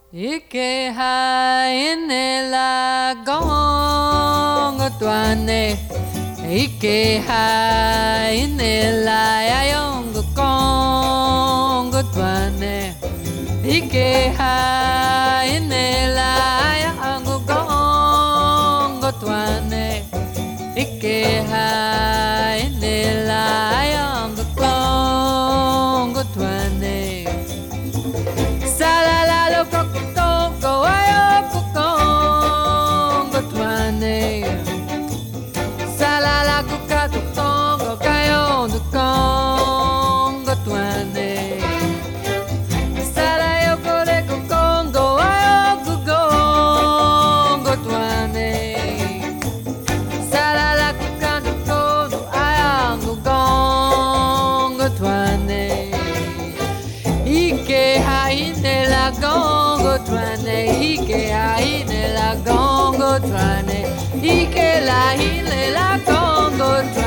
Ike hai ne la gong tuane Ike hai ne la yong gong tuane Ike hai ne la yong gong tuane Ike hai ne la yong gong tuane Salala lo kokongo ayo kokongo tuane Salala kukato kongo kayo no kongo tuane Salayo kore kokongo ayo kokongo tuane Salala kukato kongo ayo kokongo tuane Ike haine la gongo tuane Ike haine la gongo tuane Ike la hine la gongo tuane